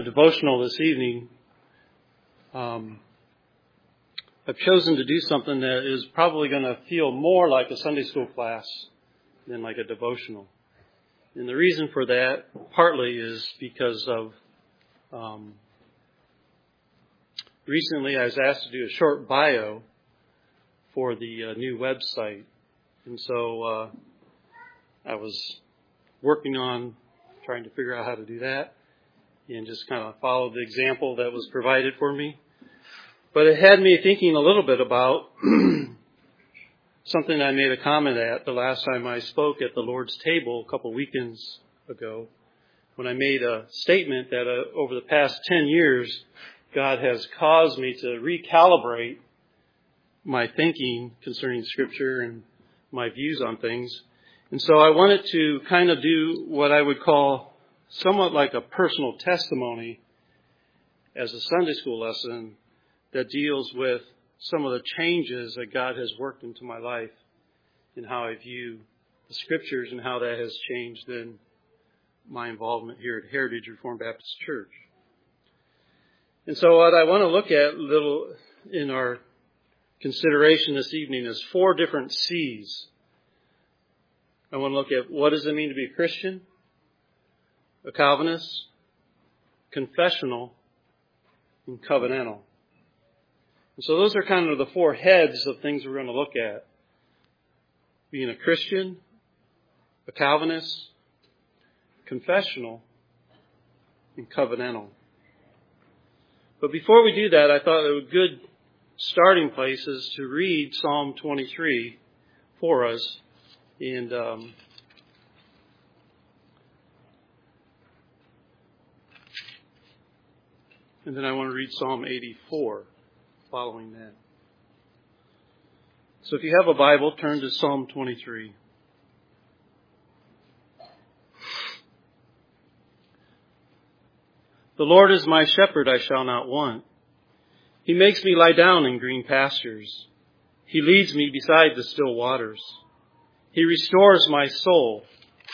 devotional this evening, I've chosen to do something that is probably going to feel more like a Sunday school class than like a devotional. And the reason for that partly is because of recently I was asked to do a short bio for the new website. And so I was working on trying to figure out how to do that and just kind of followed the example that was provided for me. But it had me thinking a little bit about something I made a comment at the last time I spoke at the Lord's table a couple weekends ago, when I made a statement that over the past 10 years, God has caused me to recalibrate my thinking concerning Scripture and my views on things. And so I wanted to kind of do what I would call somewhat like a personal testimony as a Sunday school lesson that deals with some of the changes that God has worked into my life and how I view the Scriptures and how that has changed in my involvement here at Heritage Reformed Baptist Church. And so what I want to look at little in our consideration this evening is 4 different C's. I want to look at what does it mean to be a Christian, a Calvinist, confessional, and covenantal. And so those are kind of the 4 heads of things we're going to look at. Being a Christian, a Calvinist, confessional, and covenantal. But before we do that, I thought a good starting place is to read Psalm 23 for us. And then I want to read Psalm 84 following that. So if you have a Bible, turn to Psalm 23. The Lord is my shepherd, I shall not want. He makes me lie down in green pastures. He leads me beside the still waters. He restores my soul.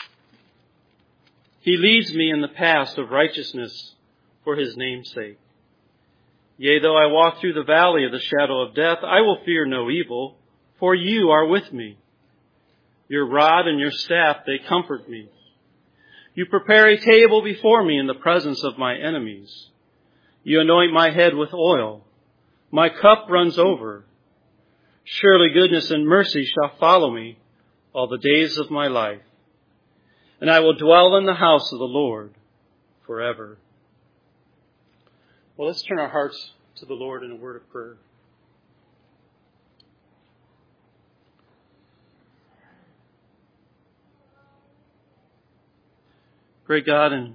He leads me in the paths of righteousness for his name's sake. Yea, though I walk through the valley of the shadow of death, I will fear no evil, for you are with me. Your rod and your staff, they comfort me. You prepare a table before me in the presence of my enemies. You anoint my head with oil. My cup runs over. Surely goodness and mercy shall follow me all the days of my life, and I will dwell in the house of the Lord forever. Well, let's turn our hearts to the Lord in a word of prayer. Great God and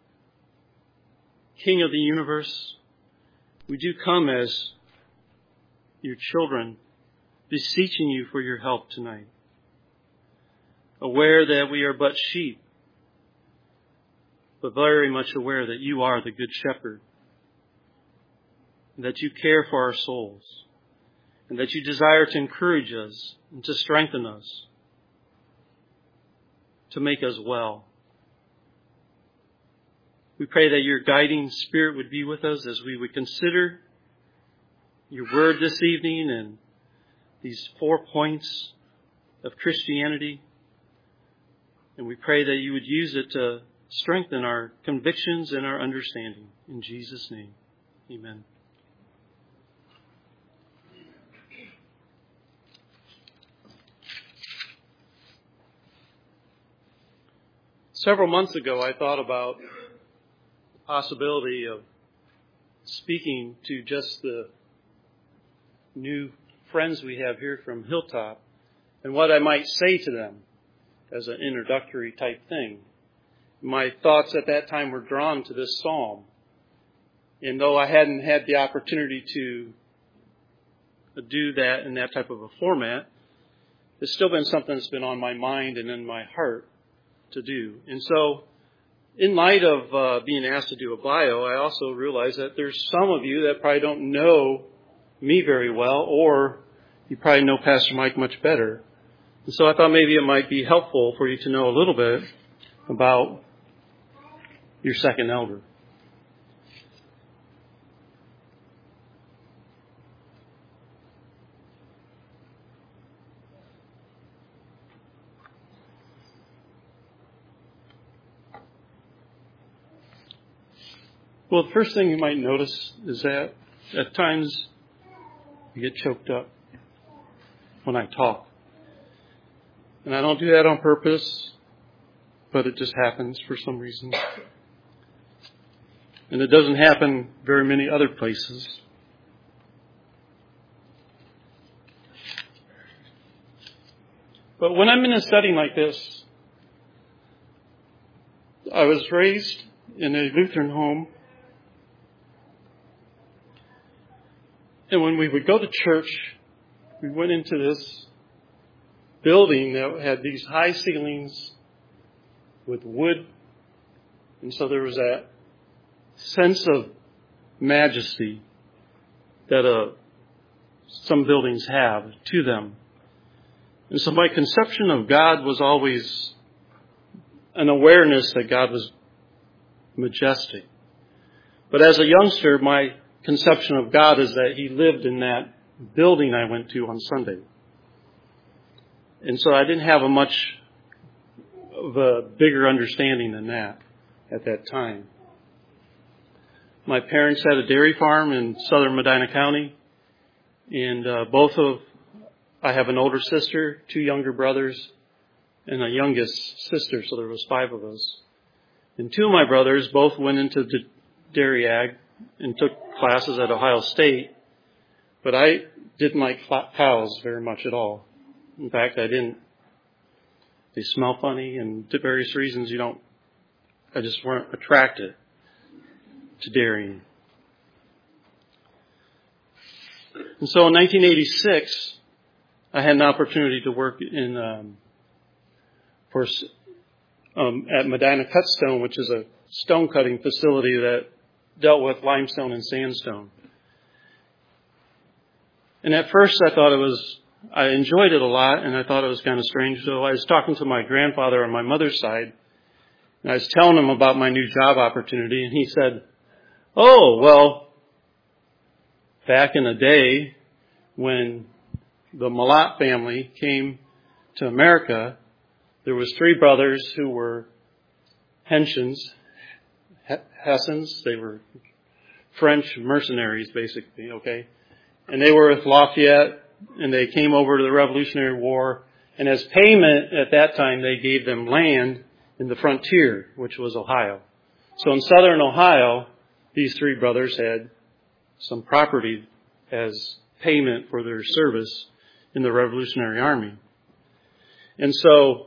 King of the universe, we do come as your children, beseeching you for your help tonight. Aware that we are but sheep, but very much aware that you are the good shepherd, and that you care for our souls, and that you desire to encourage us and to strengthen us, to make us well. We pray that your guiding spirit would be with us as we would consider your word this evening and these 4 points of Christianity. And we pray that you would use it to strengthen our convictions and our understanding. In Jesus' name, amen. Several months ago, I thought about the possibility of speaking to just the new friends we have here from Hilltop and what I might say to them as an introductory type thing. My thoughts at that time were drawn to this psalm. And though I hadn't had the opportunity to do that in that type of a format, it's still been something that's been on my mind and in my heart to do. And so, in light of being asked to do a bio, I also realize that there's some of you that probably don't know me very well, or you probably know Pastor Mike much better. And so I thought maybe it might be helpful for you to know a little bit about your second elder. Well, the first thing you might notice is that at times I get choked up when I talk. And I don't do that on purpose, but it just happens for some reason. And it doesn't happen very many other places. But when I'm in a setting like this, I was raised in a Lutheran home. And when we would go to church, we went into this building that had these high ceilings with wood. And so there was that sense of majesty that some buildings have to them. And so my conception of God was always an awareness that God was majestic. But as a youngster, my conception of God is that He lived in that building I went to on Sunday. And so I didn't have a much of a bigger understanding than that at that time. My parents had a dairy farm in southern Medina County, and I have an older sister, 2 younger brothers, and a youngest sister, so there was 5 of us. And 2 of my brothers both went into the dairy ag and took classes at Ohio State, but I didn't like cows very much at all. In fact, I didn't. They smell funny, and for various reasons I just weren't attracted to dairying. And so in 1986, I had an opportunity to work at Medina Cutstone, which is a stone cutting facility that dealt with limestone and sandstone. And at first I enjoyed it a lot, and I thought it was kind of strange. So I was talking to my grandfather on my mother's side, and I was telling him about my new job opportunity, and he said, "Oh, well, back in the day when the Malat family came to America, there was 3 brothers who were Hessians. They were French mercenaries, basically, okay? And they were with Lafayette, and they came over to the Revolutionary War. And as payment at that time, they gave them land in the frontier, which was Ohio. So in southern Ohio, these 3 brothers had some property as payment for their service in the Revolutionary Army. And so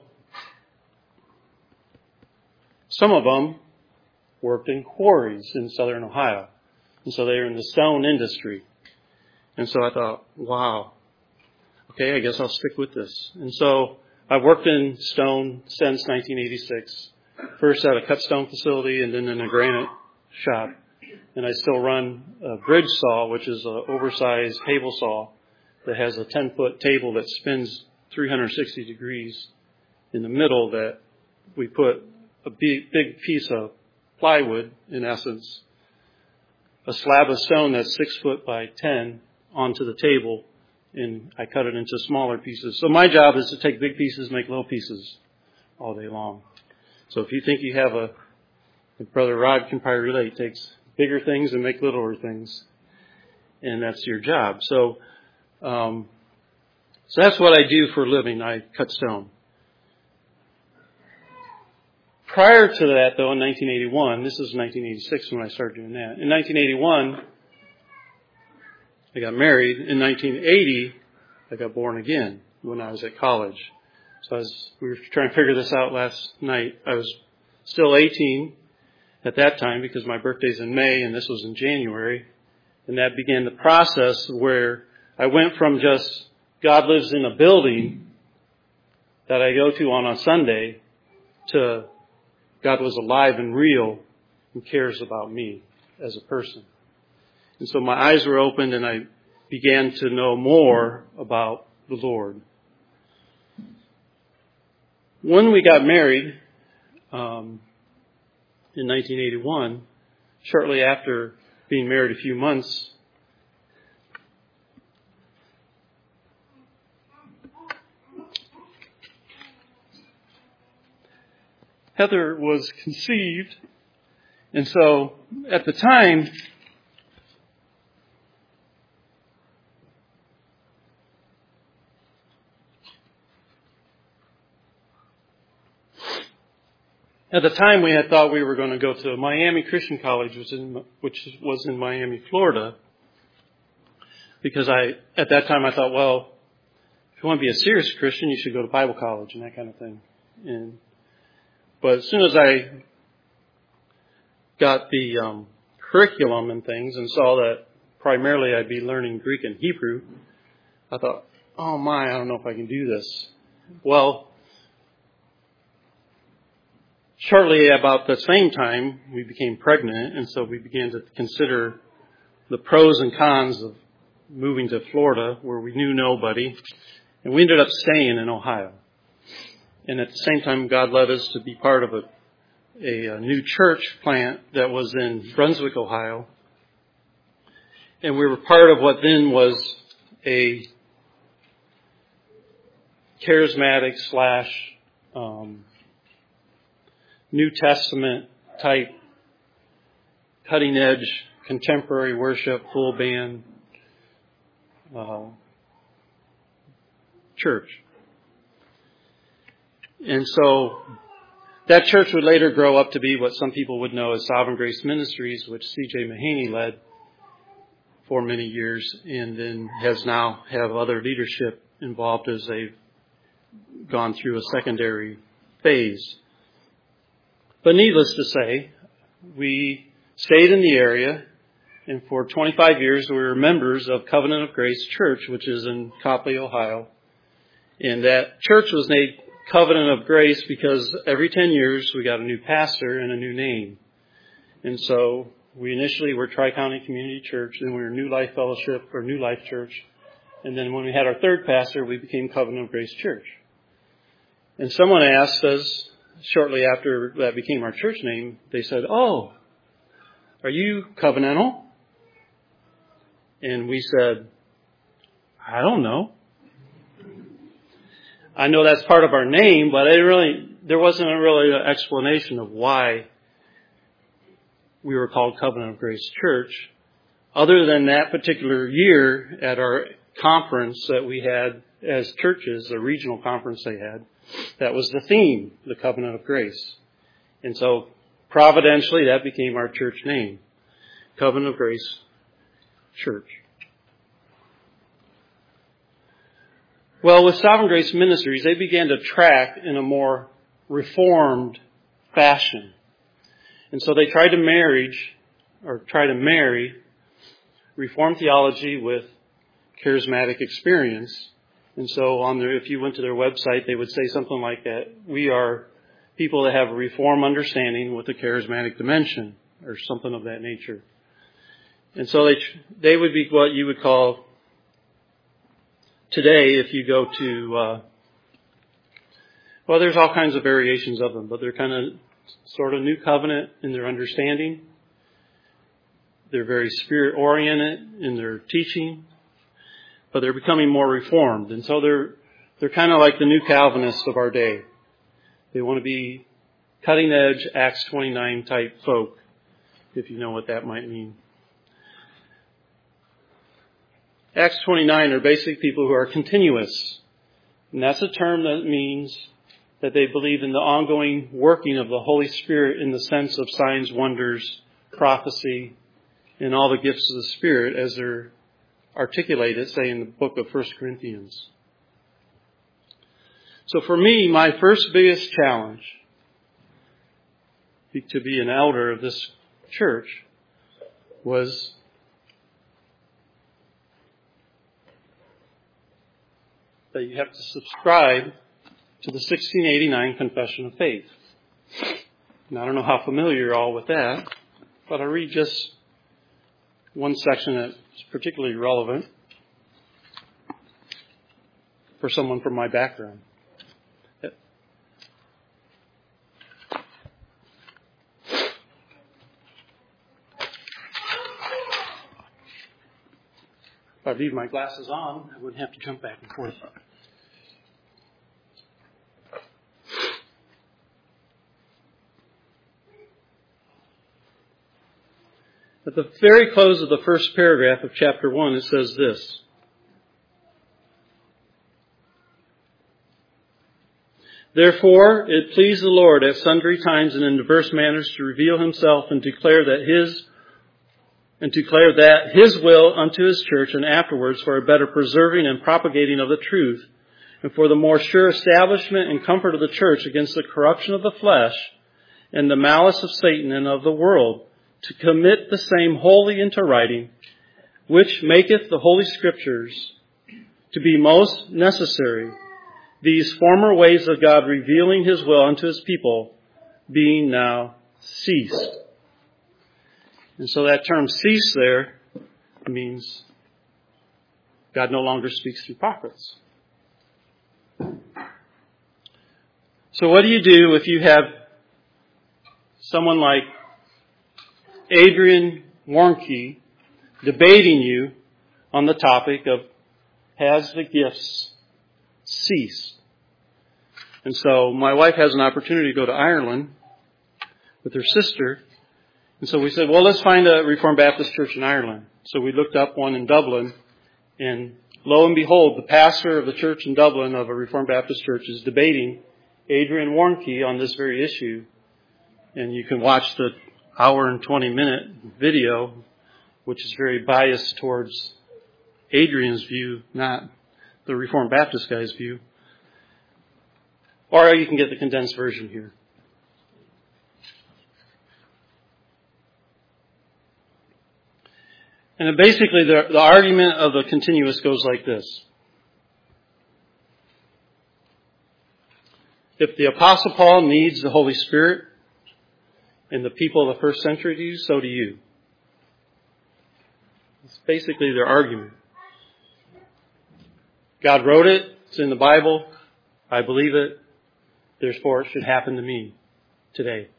some of them worked in quarries in southern Ohio. And so they were in the stone industry. And so I thought, wow, okay, I guess I'll stick with this. And so I've worked in stone since 1986. First at a cut stone facility and then in a granite shop. And I still run a bridge saw, which is an oversized table saw that has a 10-foot table that spins 360 degrees in the middle, that we put a big piece of plywood, in essence, a slab of stone that's 6 foot by 10 onto the table, and I cut it into smaller pieces. So my job is to take big pieces, make little pieces all day long. So if you think you have Brother Rod can probably relate, takes bigger things and make littler things, and that's your job. So that's what I do for a living. I cut stone. Prior to that, though, in 1981, this is 1986 when I started doing that. In 1981, I got married. In 1980, I got born again when I was at college. So we were trying to figure this out last night. I was still 18 at that time because my birthday's in May and this was in January. And that began the process where I went from just God lives in a building that I go to on a Sunday to God was alive and real and cares about me as a person. And so my eyes were opened and I began to know more about the Lord. When we got married in 1981, shortly after being married a few months, Heather was conceived, And so at the time, we had thought we were going to go to Miami Christian College, which was in Miami, Florida. Because at that time I thought, well, if you want to be a serious Christian, you should go to Bible college and that kind of thing. But as soon as I got the curriculum and things and saw that primarily I'd be learning Greek and Hebrew, I thought, oh my, I don't know if I can do this. Well, shortly about the same time, we became pregnant, and so we began to consider the pros and cons of moving to Florida, where we knew nobody, and we ended up staying in Ohio. And at the same time, God led us to be part of a new church plant that was in Brunswick, Ohio. And we were part of what then was a charismatic / New Testament type, cutting edge, contemporary worship, full band church. And so that church would later grow up to be what some people would know as Sovereign Grace Ministries, which C.J. Mahaney led for many years, and then has now have other leadership involved as they've gone through a secondary phase. But needless to say, we stayed in the area, and for 25 years we were members of Covenant of Grace Church, which is in Copley, Ohio. And that church was named Covenant of Grace because every 10 years we got a new pastor and a new name. And so we initially were Tri-County Community Church, then we were New Life Fellowship or New Life Church. And then when we had our third pastor, we became Covenant of Grace Church. And someone asked us, shortly after that became our church name, they said, "Oh, are you covenantal?" And we said, "I don't know. I know that's part of our name, but there wasn't really an explanation of why we were called Covenant of Grace Church, other than that particular year at our conference that we had as churches, a regional conference they had. That was the theme, the Covenant of Grace. And so providentially that became our church name, Covenant of Grace Church. Well, with Sovereign Grace Ministries, they began to track in a more reformed fashion. And so they tried to marry Reformed theology with charismatic experience. And so if you went to their website, they would say something like that. We are people that have a Reformed understanding with a charismatic dimension, or something of that nature. And so they would be what you would call today, if you go to, there's all kinds of variations of them, but they're kind of sort of new covenant in their understanding. They're very spirit-oriented in their teaching, but they're becoming more reformed. And so they're kind of like the new Calvinists of our day. They want to be cutting-edge Acts 29 type folk, if you know what that might mean. Acts 29 are basically people who are continuous. And that's a term that means that they believe in the ongoing working of the Holy Spirit in the sense of signs, wonders, prophecy, and all the gifts of the Spirit as they're articulated, say, in the book of 1 Corinthians. So for me, my first biggest challenge to be an elder of this church was that you have to subscribe to the 1689 Confession of Faith. Now, I don't know how familiar you're all with that, but I'll read just one section that's particularly relevant for someone from my background. If I leave my glasses on, I wouldn't have to jump back and forth. At the very close of the first paragraph of chapter 1, it says this. Therefore, it pleased the Lord at sundry times and in diverse manners to reveal himself and declare that his will unto his church, and afterwards for a better preserving and propagating of the truth, and for the more sure establishment and comfort of the church against the corruption of the flesh and the malice of Satan and of the world, to commit the same wholly into writing, which maketh the Holy Scriptures to be most necessary, these former ways of God revealing his will unto his people being now ceased. And so that term cease there means God no longer speaks through prophets. So what do you do if you have someone like Adrian Warnke debating you on the topic of has the gifts ceased? And so my wife has an opportunity to go to Ireland with her sister. And so we said, well, let's find a Reformed Baptist church in Ireland. So we looked up one in Dublin, and lo and behold, the pastor of the church in Dublin of a Reformed Baptist church is debating Adrian Warnke on this very issue. And you can watch the hour and 20-minute video, which is very biased towards Adrian's view, not the Reformed Baptist guy's view. Or you can get the condensed version here. And basically the argument of the continuous goes like this. If the Apostle Paul needs the Holy Spirit, and the people of the first century do, so do you. It's basically their argument. God wrote it. It's in the Bible. I believe it. Therefore, it should happen to me today.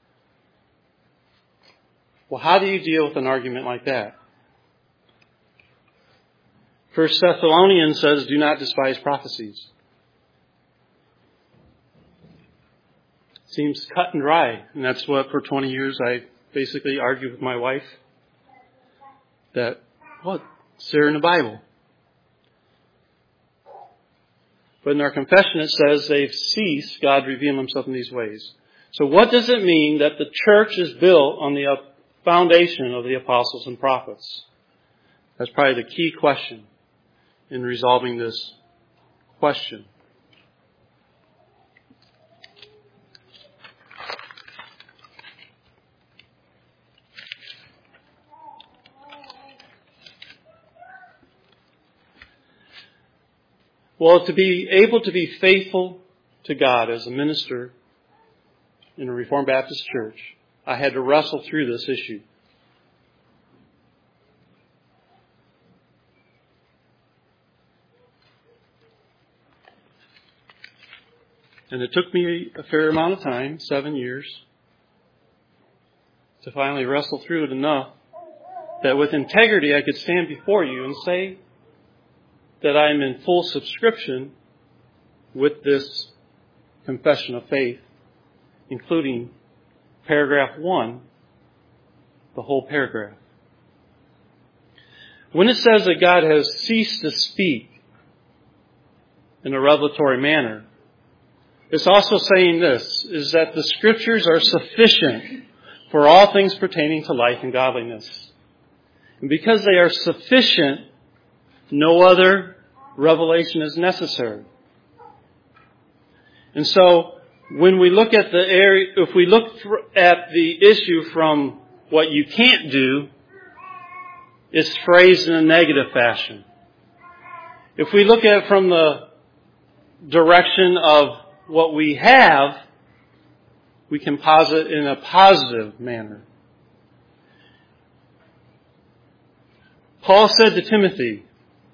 Well, how do you deal with an argument like that? 1 Thessalonians says, do not despise prophecies. Seems cut and dry. And that's what for 20 years I basically argued with my wife. That, well, it's there in the Bible. But in our confession it says they've ceased God revealing himself in these ways. So what does it mean that the church is built on the foundation of the apostles and prophets? That's probably the key question in resolving this question. Well, to be able to be faithful to God as a minister in a Reformed Baptist church, I had to wrestle through this issue. And it took me a fair amount of time, 7 years, to finally wrestle through it enough that with integrity I could stand before you and say that I'm in full subscription with this confession of faith, including paragraph 1, the whole paragraph. When it says that God has ceased to speak in a revelatory manner, it's also saying this, is that the Scriptures are sufficient for all things pertaining to life and godliness. And because they are sufficient, no other revelation is necessary. And so, when we look at the area, if we look at the issue from what you can't do, it's phrased in a negative fashion. If we look at it from the direction of what we have, we can posit in a positive manner. Paul said to Timothy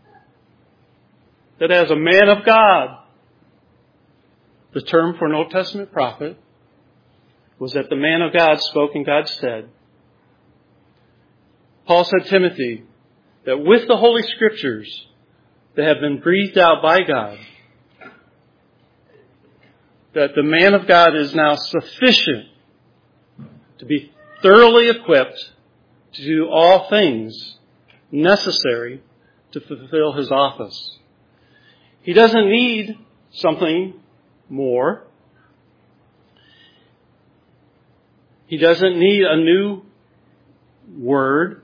that as a man of God, the term for an Old Testament prophet was that the man of God spoke in God's stead. Paul said to Timothy that with the Holy Scriptures that have been breathed out by God, that the man of God is now sufficient to be thoroughly equipped to do all things necessary to fulfill his office. He doesn't need something more. He doesn't need a new word.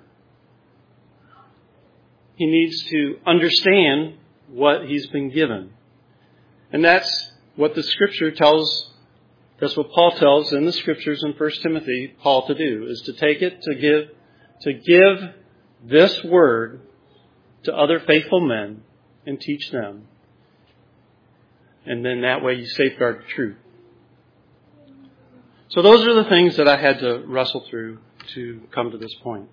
He needs to understand what he's been given. And that's what the Scripture tells, that's what Paul tells in the Scriptures in 1 Timothy, Paul to do, is to take it, to give this word to other faithful men and teach them. And then that way you safeguard the truth. So those are the things that I had to wrestle through to come to this point.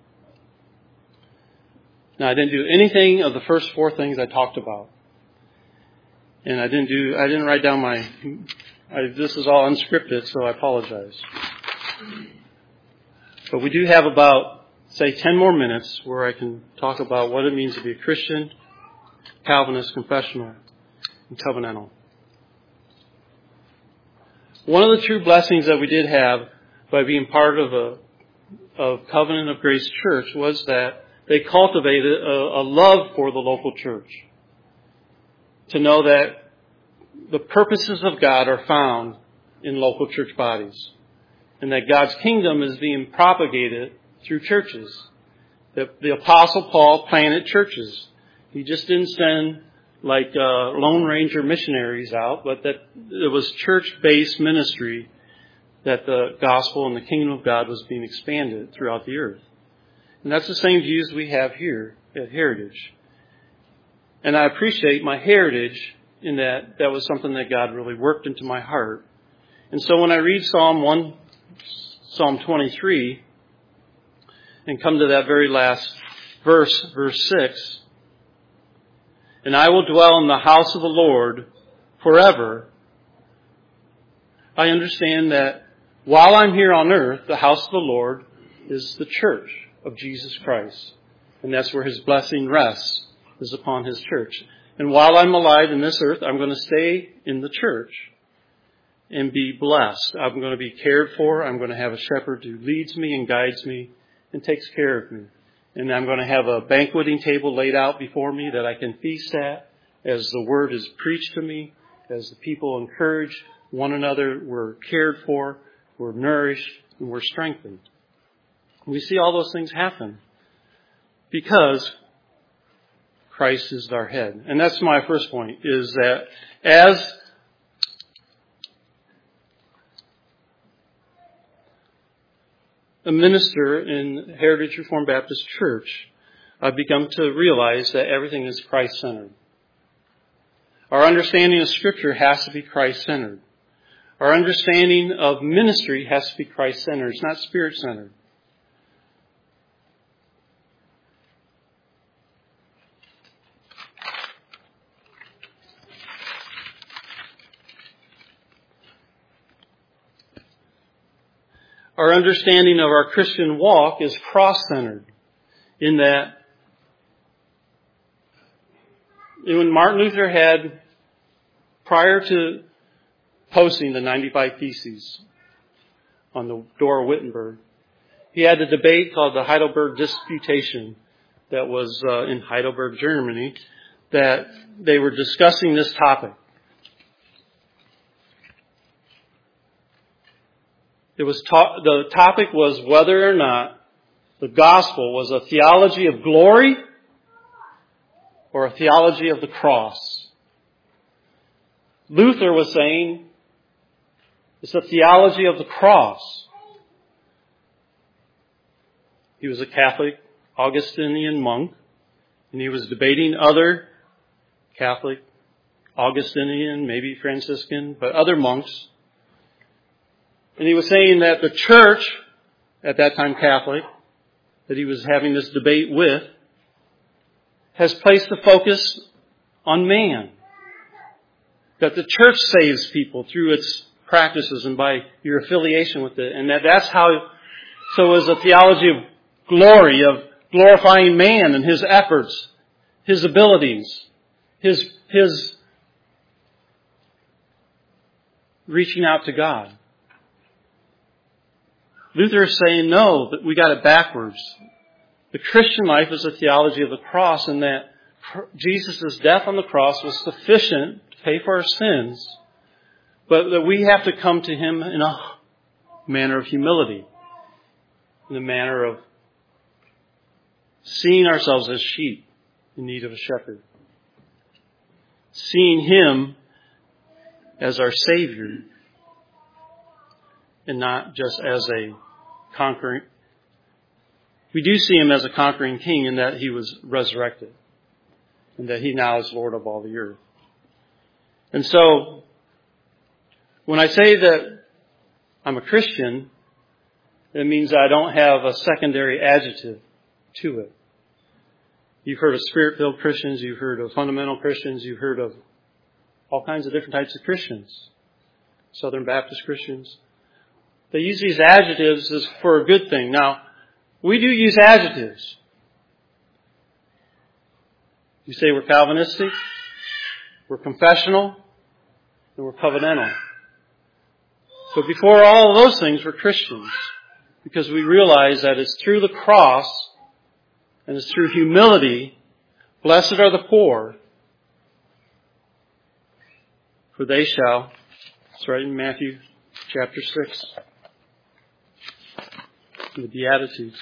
Now, I didn't do anything of the first four things I talked about. And I didn't write down this is all unscripted, so I apologize. But we do have about, say, 10 more minutes where I can talk about what it means to be a Christian, Calvinist, confessional, and covenantal. One of the true blessings that we did have by being part of Covenant of Grace Church was that they cultivated a love for the local church. To know that the purposes of God are found in local church bodies. And that God's kingdom is being propagated through churches. That the Apostle Paul planted churches. He just didn't send like Lone Ranger missionaries out, but that it was church-based ministry that the gospel and the kingdom of God was being expanded throughout the earth. And that's the same views we have here at Heritage. And I appreciate my heritage in that was something that God really worked into my heart. And so when I read Psalm 23, and come to that very last verse 6, and I will dwell in the house of the Lord forever, I understand that while I'm here on earth, the house of the Lord is the church of Jesus Christ. And that's where his blessing rests, is upon his church. And while I'm alive in this earth, I'm going to stay in the church and be blessed. I'm going to be cared for. I'm going to have a shepherd who leads me and guides me and takes care of me. And I'm going to have a banqueting table laid out before me that I can feast at as the word is preached to me, as the people encourage one another. We're cared for, we're nourished, and we're strengthened. We see all those things happen because Christ is our head. And that's my first point, is that as a minister in Heritage Reformed Baptist Church, I've begun to realize that everything is Christ-centered. Our understanding of Scripture has to be Christ-centered. Our understanding of ministry has to be Christ-centered. It's not Spirit-centered. Our understanding of our Christian walk is cross-centered, in that when Martin Luther had, prior to posting the 95 Theses on the door of Wittenberg, he had a debate called the Heidelberg Disputation that was in Heidelberg, Germany, that they were discussing this topic. The topic was whether or not the gospel was a theology of glory or a theology of the cross. Luther was saying it's a theology of the cross. He was a Catholic Augustinian monk, and he was debating other Catholic, Augustinian, maybe Franciscan, but other monks. And he was saying that the church, at that time Catholic, that he was having this debate with, has placed the focus on man. That the church saves people through its practices and by your affiliation with it. And that's how, so is a theology of glory, of glorifying man and his efforts, his abilities, his reaching out to God. Luther is saying, no, that we got it backwards. The Christian life is a theology of the cross, in that Jesus' death on the cross was sufficient to pay for our sins, but that we have to come to Him in a manner of humility, in a manner of seeing ourselves as sheep in need of a shepherd. Seeing Him as our Savior and not just as a conquering. We do see Him as a conquering King in that He was resurrected and that He now is Lord of all the earth. And so, when I say that I'm a Christian, it means I don't have a secondary adjective to it. You've heard of Spirit-filled Christians, you've heard of fundamental Christians, you've heard of all kinds of different types of Christians. Southern Baptist Christians. They use these adjectives as for a good thing. Now, we do use adjectives. You say we're Calvinistic, we're confessional, and we're covenantal. But before all of those things, we're Christians. Because we realize that it's through the cross and it's through humility. Blessed are the poor, for they shall. It's right in Matthew chapter 6. The Beatitudes.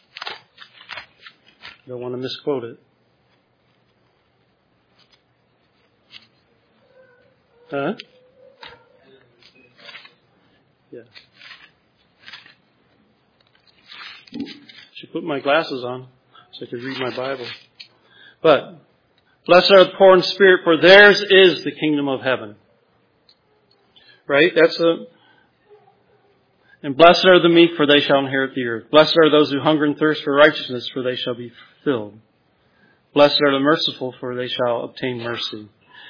Don't want to misquote it. Huh? Yeah. Should put my glasses on so I could read my Bible. But, blessed are the poor in spirit, for theirs is the kingdom of heaven. Right? And blessed are the meek, for they shall inherit the earth. Blessed are those who hunger and thirst for righteousness, for they shall be filled. Blessed are the merciful, for they shall obtain mercy.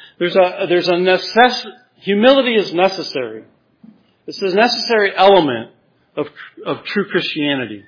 Humility is necessary. It's a necessary element of true Christianity.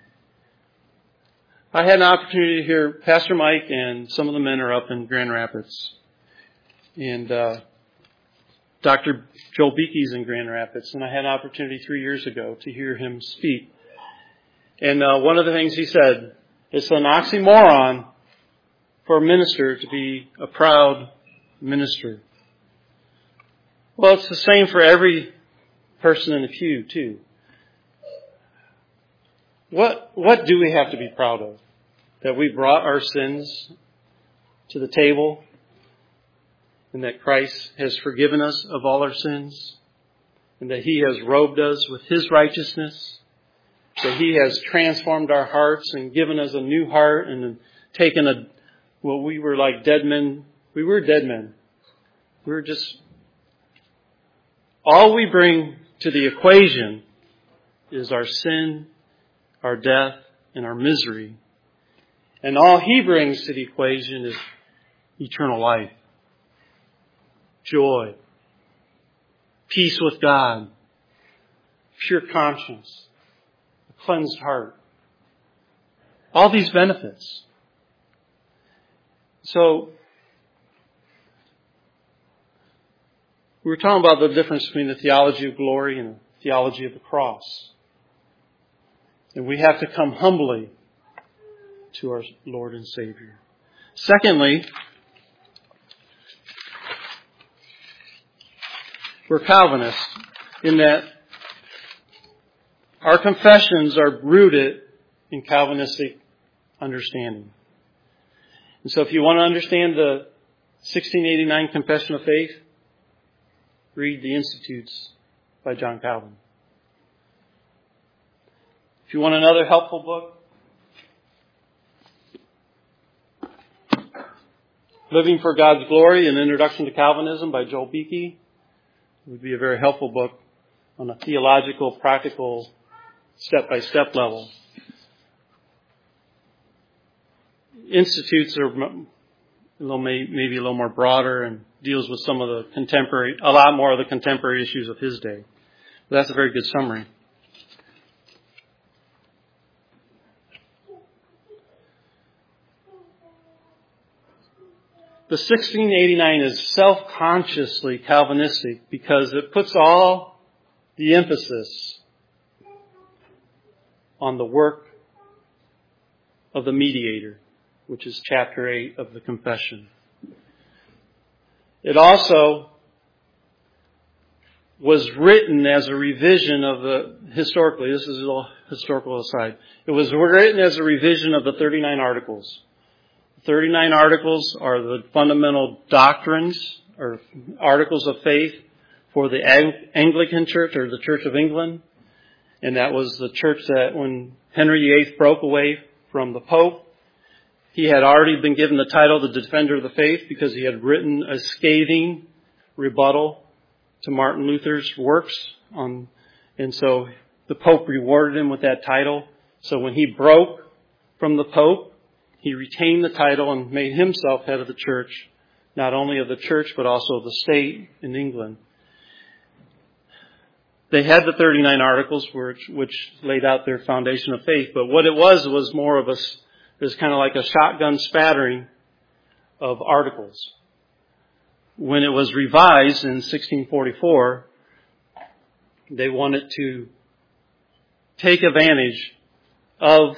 I had an opportunity to hear Pastor Mike and some of the men are up in Grand Rapids. And Dr. Joel Beakey's in Grand Rapids. And I had an opportunity 3 years ago to hear him speak. And one of the things he said, it's an oxymoron for a minister to be a proud minister. Well, it's the same for every person in the pew, too. What do we have to be proud of? That we brought our sins to the table and that Christ has forgiven us of all our sins and that He has robed us with His righteousness, that He has transformed our hearts and given us a new heart and taken we were like dead men. We were dead men. We were just, all we bring to the equation is our sin, our death, and our misery. And all He brings to the equation is eternal life, joy, peace with God, pure conscience, a cleansed heart. All these benefits. So, we were talking about the difference between the theology of glory and the theology of the cross. And we have to come humbly to our Lord and Savior. Secondly, we're Calvinists in that our confessions are rooted in Calvinistic understanding. And so if you want to understand the 1689 Confession of Faith, read the Institutes by John Calvin. If you want another helpful book, Living for God's Glory, An Introduction to Calvinism by Joel Beakey would be a very helpful book on a theological, practical, step-by-step level. Institutes are maybe a little more broader and deals with some of the a lot more of the contemporary issues of his day. But that's a very good summary. The 1689 is self-consciously Calvinistic because it puts all the emphasis on the work of the mediator, which is chapter 8 of the Confession. It also was written as a revision of historically, this is a little historical aside, it was written as a revision of the 39 Articles. The 39 Articles are the fundamental doctrines or articles of faith for the Anglican Church or the Church of England. And that was the church that when Henry VIII broke away from the Pope, he had already been given the title the Defender of the Faith because he had written a scathing rebuttal to Martin Luther's works. And so the Pope rewarded him with that title. So when he broke from the Pope, he retained the title and made himself head of the church, not only of the church but also of the state in England. They had the 39 Articles which laid out their foundation of faith, but what it was more of it was kind of like a shotgun spattering of articles. When it was revised in 1644, they wanted to take advantage of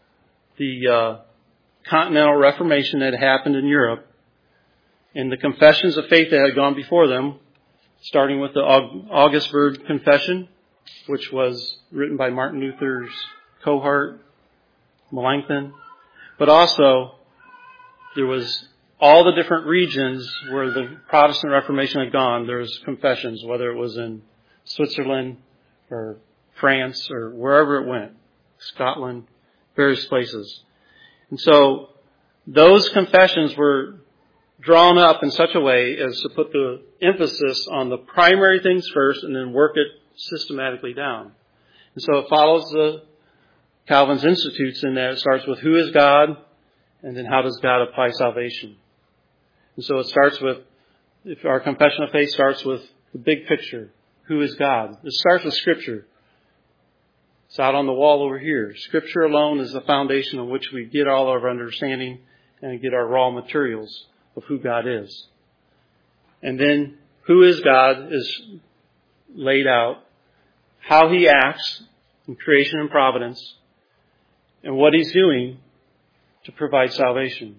the Continental Reformation that happened in Europe and the confessions of faith that had gone before them, starting with the Augsburg Confession, which was written by Martin Luther's cohort, Melanchthon. But also, there was all the different regions where the Protestant Reformation had gone. There was confessions, whether it was in Switzerland or France or wherever it went, Scotland, various places. And so those confessions were drawn up in such a way as to put the emphasis on the primary things first and then work it systematically down. And so it follows the Calvin's Institutes in that it starts with who is God and then how does God apply salvation. And so it starts with, if our confession of faith starts with the big picture, who is God? It starts with Scripture. It's out on the wall over here. Scripture alone is the foundation on which we get all of our understanding and get our raw materials of who God is. And then who is God is laid out, how He acts in creation and providence, and what He's doing to provide salvation.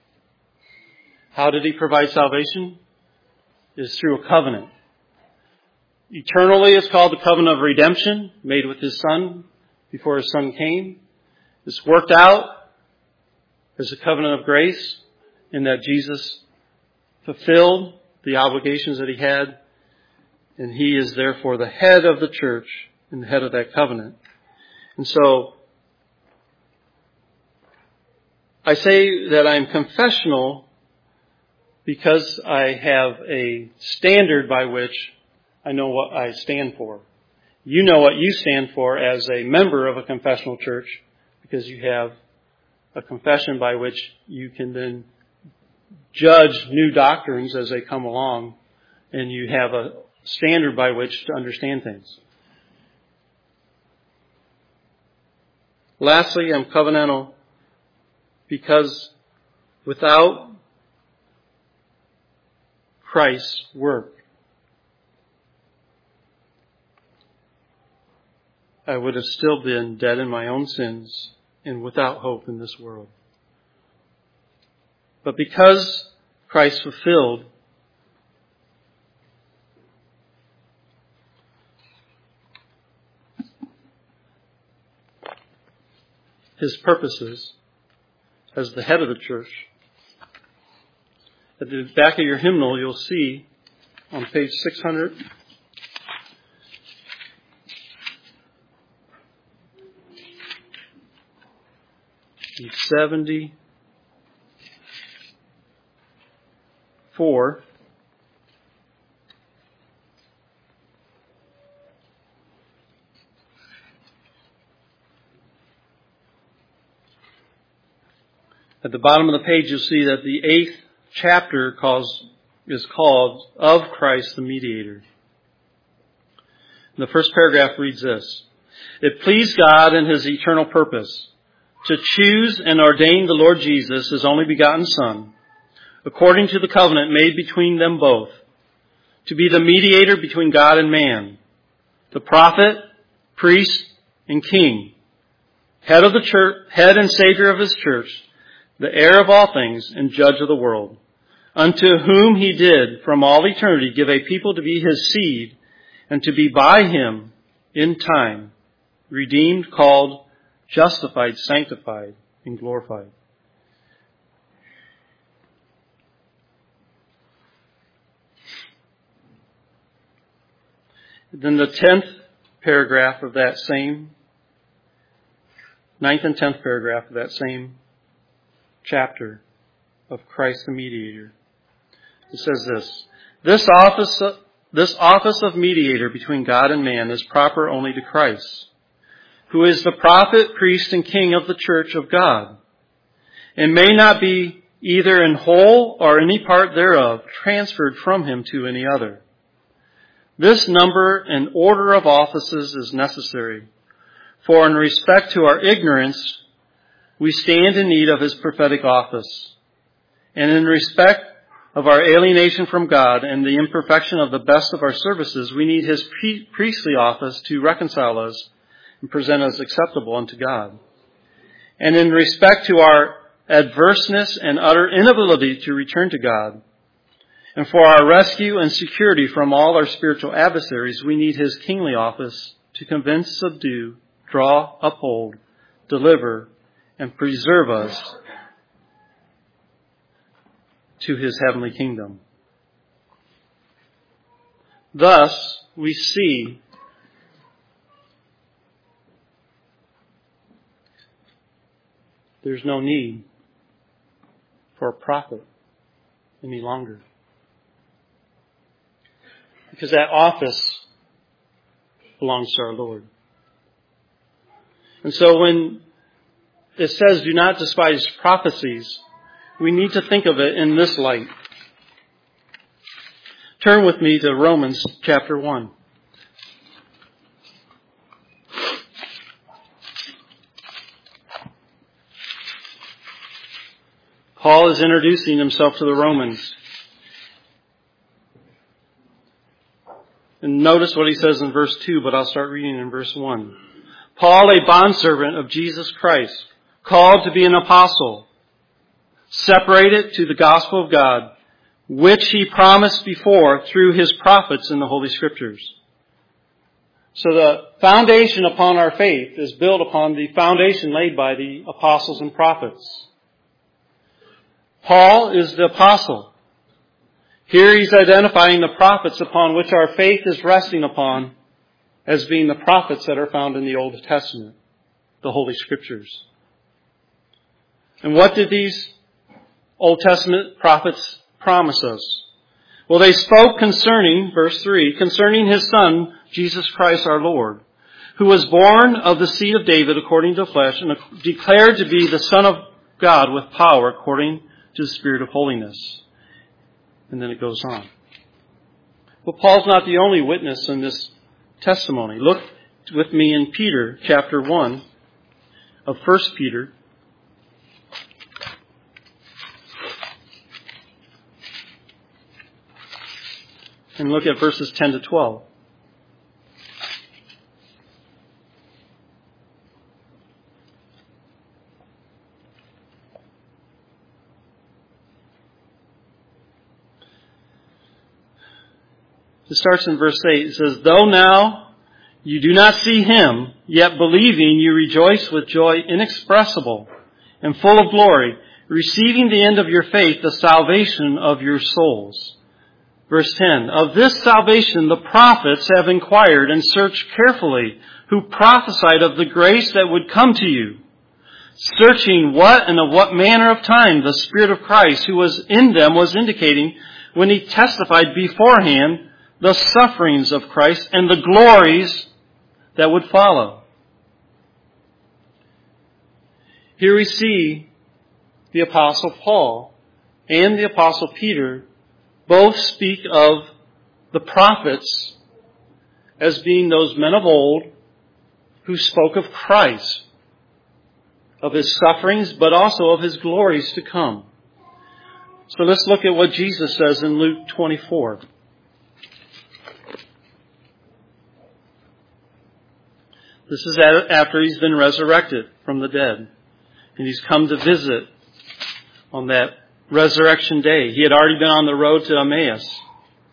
How did He provide salvation? It's through a covenant. Eternally, it's called the covenant of redemption, made with His Son before His Son came. It's worked out as a covenant of grace in that Jesus fulfilled the obligations that He had, and He is therefore the head of the church and the head of that covenant. And so, I say that I'm confessional because I have a standard by which I know what I stand for. You know what you stand for as a member of a confessional church because you have a confession by which you can then judge new doctrines as they come along, and you have a standard by which to understand things. Lastly, I'm covenantal because without Christ's work, I would have still been dead in my own sins and without hope in this world. But because Christ fulfilled His purposes as the head of the church, at the back of your hymnal you'll see on page 600, and 74, at the bottom of the page you'll see that the 8th chapter is called Of Christ the Mediator. And the first paragraph reads this: It pleased God in His eternal purpose to choose and ordain the Lord Jesus, His only begotten Son, according to the covenant made between them both, to be the mediator between God and man, the prophet, priest, and king, head of the church, head and Savior of his church, the heir of all things and judge of the world, unto whom he did from all eternity give a people to be his seed, and to be by him in time redeemed, called, justified, sanctified, and glorified. Then the 10th paragraph of that same, 9th and 10th paragraph of that same chapter of Christ the Mediator. It says this office of mediator between God and man is proper only to Christ, who is the prophet, priest, and king of the church of God, and may not be either in whole or any part thereof transferred from him to any other. This number and order of offices is necessary, for in respect to our ignorance, we stand in need of his prophetic office, and in respect of our alienation from God and the imperfection of the best of our services, we need his priestly office to reconcile us and present us acceptable unto God. And in respect to our adverseness and utter inability to return to God, and for our rescue and security from all our spiritual adversaries, we need his kingly office to convince, subdue, draw, uphold, deliver, and preserve us to his heavenly kingdom. Thus, we see there's no need for a prophet any longer, because that office belongs to our Lord. And so when it says, do not despise prophecies, we need to think of it in this light. Turn with me to Romans chapter 1. Paul is introducing himself to the Romans. And notice what he says in verse 2, but I'll start reading in verse 1. Paul, a bondservant of Jesus Christ, called to be an apostle, separated to the gospel of God, which he promised before through his prophets in the Holy Scriptures. So the foundation upon our faith is built upon the foundation laid by the apostles and prophets. Paul is the apostle. Here he's identifying the prophets upon which our faith is resting upon as being the prophets that are found in the Old Testament, the Holy Scriptures. And what did these Old Testament prophets promise us? Well, they spoke concerning, verse 3, concerning his Son, Jesus Christ our Lord, who was born of the seed of David according to the flesh, and declared to be the Son of God with power according to the Spirit of holiness. And then it goes on. But Paul's not the only witness in this testimony. Look with me in Peter, chapter 1 of 1 Peter. And look at verses 10 to 12. It starts in verse 8. It says, though now you do not see him, yet believing you rejoice with joy inexpressible and full of glory, receiving the end of your faith, the salvation of your souls. Verse 10, of this salvation the prophets have inquired and searched carefully, who prophesied of the grace that would come to you, searching what and of what manner of time the Spirit of Christ who was in them was indicating when he testified beforehand the sufferings of Christ and the glories that would follow. Here we see the Apostle Paul and the Apostle Peter both speak of the prophets as being those men of old who spoke of Christ, of his sufferings, but also of his glories to come. So let's look at what Jesus says in Luke 24. This is after he's been resurrected from the dead. And he's come to visit on that resurrection day. He had already been on the road to Emmaus.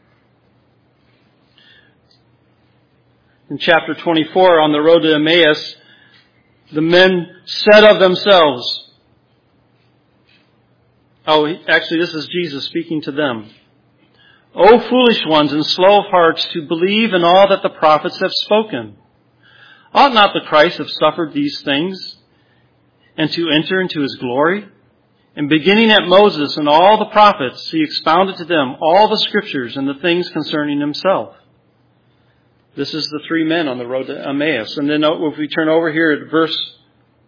In chapter 24, on the road to Emmaus, the men said of themselves, actually this is Jesus speaking to them. O foolish ones and slow of hearts to believe in all that the prophets have spoken. Ought not the Christ have suffered these things and to enter into his glory? And beginning at Moses and all the prophets, he expounded to them all the scriptures and the things concerning himself. This is the three men on the road to Emmaus. And then if we turn over here at verse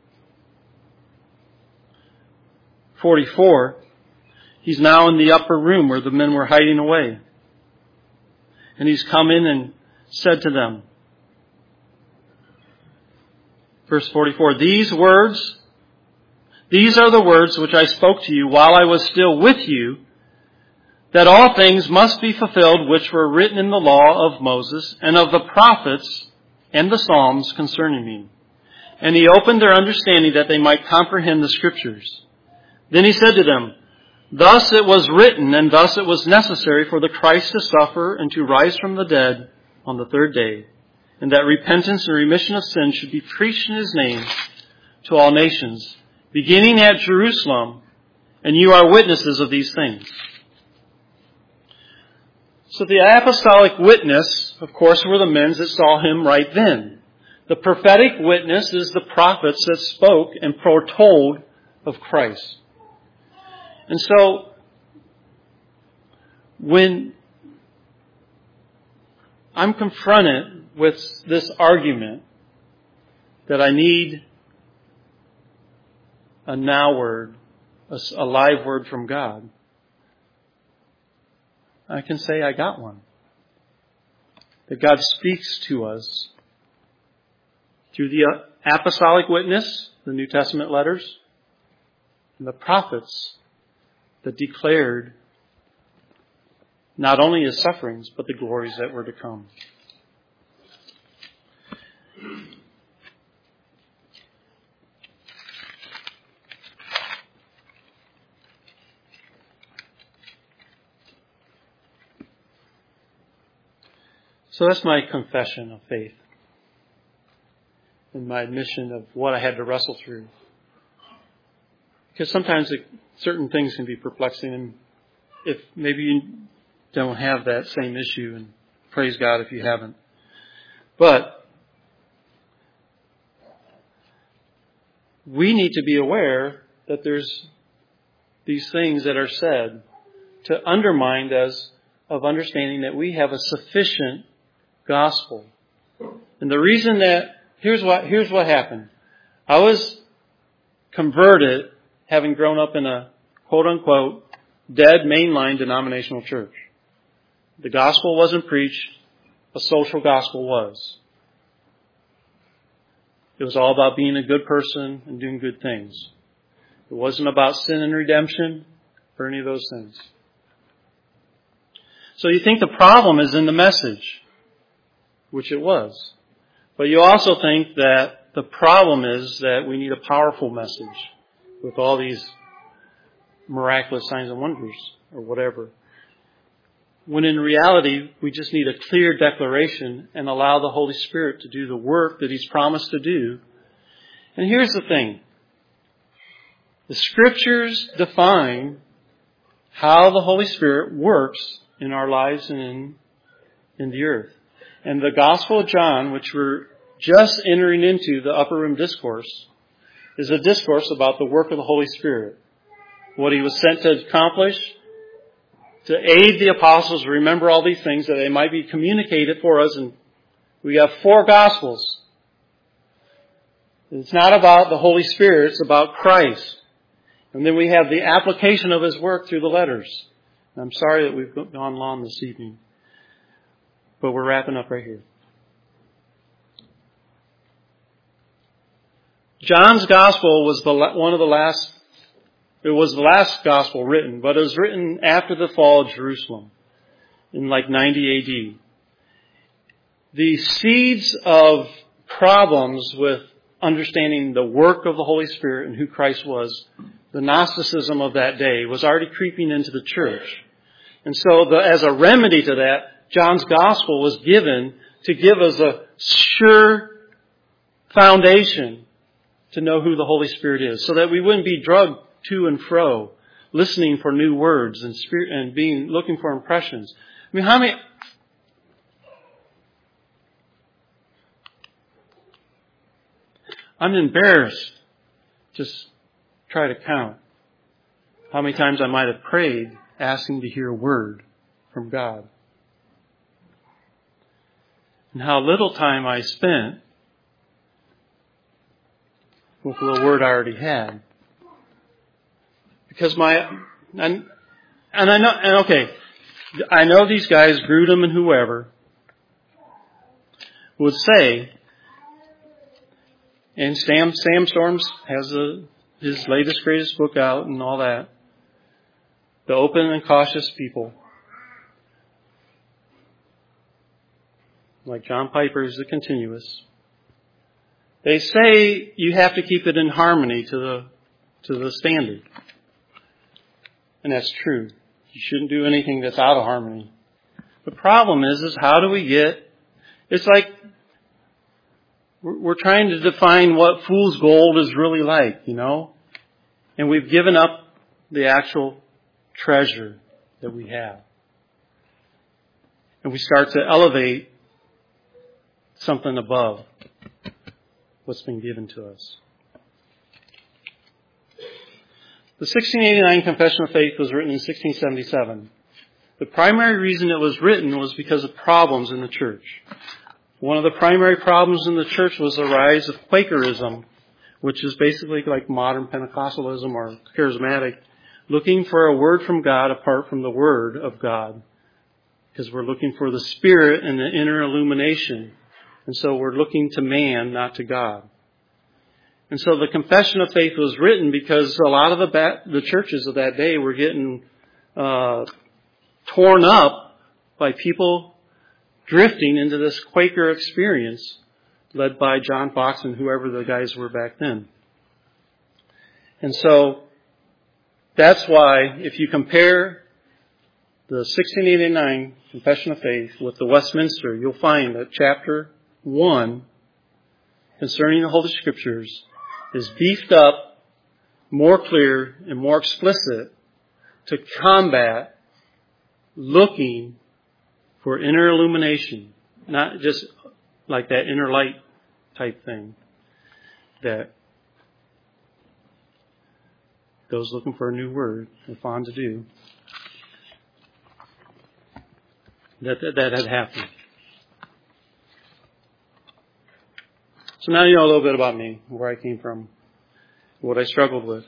44, he's now in the upper room where the men were hiding away. And he's come in and said to them, verse 44, These are the words which I spoke to you while I was still with you, that all things must be fulfilled which were written in the law of Moses and of the prophets and the Psalms concerning me. And he opened their understanding that they might comprehend the scriptures. Then he said to them, Thus it was written, and thus it was necessary for the Christ to suffer and to rise from the dead on the third day, and that repentance and remission of sins should be preached in his name to all nations, beginning at Jerusalem, and you are witnesses of these things. So the apostolic witness, of course, were the men that saw him right then. The prophetic witness is the prophets that spoke and foretold of Christ. And so, when I'm confronted with this argument that I need a now word, a live word from God, I can say I got one. That God speaks to us through the apostolic witness, the New Testament letters, and the prophets that declared not only his sufferings, but the glories that were to come. So that's my confession of faith and my admission of what I had to wrestle through. Because sometimes certain things can be perplexing, and if maybe you don't have that same issue, and praise God if you haven't. But we need to be aware that there's these things that are said to undermine us of understanding that we have a sufficient gospel. And the reason that, here's what happened. I was converted having grown up in a quote-unquote dead mainline denominational church. The gospel wasn't preached. A social gospel was. It was all about being a good person and doing good things. It wasn't about sin and redemption or any of those things. So you think the problem is in the message, which it was. But you also think that the problem is that we need a powerful message with all these miraculous signs and wonders or whatever. When in reality, we just need a clear declaration and allow the Holy Spirit to do the work that He's promised to do. And here's the thing. The Scriptures define how the Holy Spirit works in our lives and in the earth. And the Gospel of John, which we're just entering into the upper room discourse, is a discourse about the work of the Holy Spirit. What He was sent to accomplish, to aid the apostles to remember all these things that they might be communicated for us. And we have 4 Gospels. It's not about the Holy Spirit, it's about Christ. And then we have the application of His work through the letters. And I'm sorry that we've gone long this evening, but we're wrapping up right here. John's Gospel was it was the last Gospel written, but it was written after the fall of Jerusalem in like 90 AD. The seeds of problems with understanding the work of the Holy Spirit and who Christ was, the Gnosticism of that day was already creeping into the church. And so as a remedy to that, John's Gospel was given to give us a sure foundation to know who the Holy Spirit is, so that we wouldn't be drugged to and fro, listening for new words and looking for impressions. I mean, how many... I'm embarrassed. Just try to count how many times I might have prayed asking to hear a word from God. And how little time I spent with the word I already had. Because I know these guys, Grudem and whoever, would say, and Sam Storms has his latest, greatest book out and all that, The Open and Cautious People. Like John Piper's The Continuous. They say you have to keep it in harmony to the standard. And that's true. You shouldn't do anything that's out of harmony. The problem is how do we it's like we're trying to define what fool's gold is really like, and we've given up the actual treasure that we have. And we start to elevate something above what's been given to us. The 1689 Confession of Faith was written in 1677. The primary reason it was written was because of problems in the church. One of the primary problems in the church was the rise of Quakerism, which is basically like modern Pentecostalism or charismatic, looking for a word from God apart from the Word of God. Because we're looking for the Spirit and the inner illumination. And so we're looking to man, not to God. And so the Confession of Faith was written because a lot of the churches of that day were getting torn up by people drifting into this Quaker experience led by John Fox and whoever the guys were back then. And so that's why if you compare the 1689 Confession of Faith with the Westminster, you'll find that chapter 1 concerning the Holy Scriptures is beefed up, more clear, and more explicit to combat looking for inner illumination, not just like that inner light type thing that those looking for a new word are fond to do. That had happened. So now you know a little bit about me, where I came from, what I struggled with.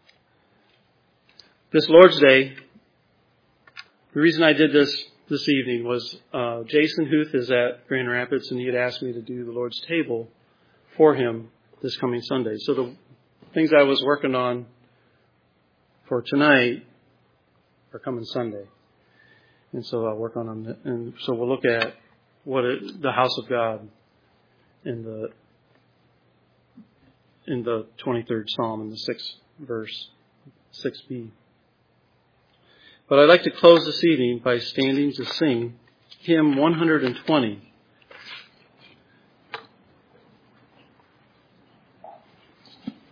This Lord's Day, the reason I did this evening was Jason Huth is at Grand Rapids, and he had asked me to do the Lord's table for him this coming Sunday. So the things I was working on for tonight are coming Sunday. And so I'll work on them. And so we'll look at the house of God in the 23rd Psalm, in the 6th verse, 6b. But I'd like to close this evening by standing to sing hymn 120.